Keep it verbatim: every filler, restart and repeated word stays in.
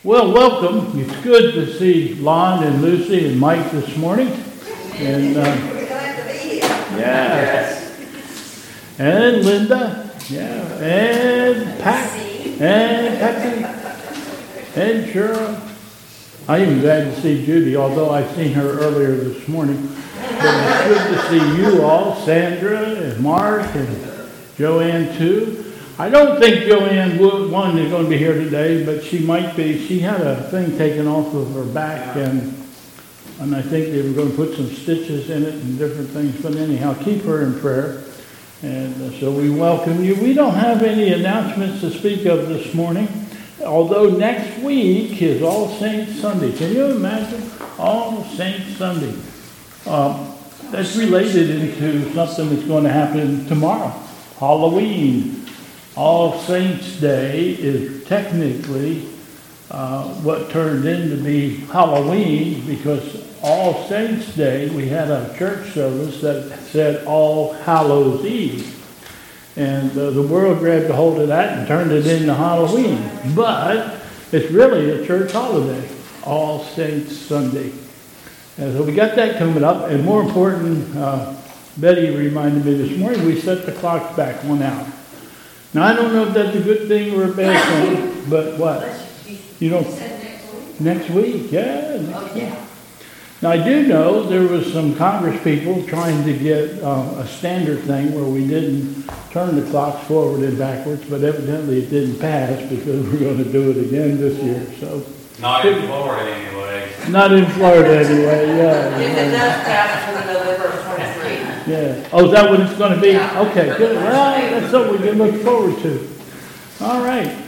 Well, welcome. It's good to see Lon and Lucy and Mike this morning. And uh, We're glad to be here. yeah, and Linda, yeah, and Pat, and Patsy, and Cheryl. I'm even glad to see Judy, although I've seen her earlier this morning. But it's good to see you all, Sandra and Mark and Joanne too. I don't think Joanne Wood, one, is going to be here today, but she might be. She had a thing taken off of her back, and and I think they were going to put some stitches in it and different things. But anyhow, keep her in prayer. And uh, so we welcome you. We don't have any announcements to speak of this morning, although next week is All Saints Sunday. Can you imagine? All Saints Sunday. Um, that's related into something that's going to happen tomorrow, Halloween. All Saints Day is technically uh, what turned into be Halloween, because All Saints Day, we had a church service that said All Hallows Eve. And uh, the world grabbed a hold of that and turned it into Halloween. But it's really a church holiday, All Saints Sunday. And so we got that coming up. And more important, uh, Betty reminded me this morning, we set the clocks back one hour. Now, I don't know if that's a good thing or a bad thing, but what? You know, next week, yeah. Next week. Now, I do know there was some Congress people trying to get uh, a standard thing where we didn't turn the clocks forward and backwards, but evidently it didn't pass because we're going to do it again this year. So not in Florida anyway. Not in Florida anyway, yeah. If it does pass, it's November twenty-three. Yeah. Oh, is that what it's going to be? Okay, good. Well, that's something we can look forward to. All right.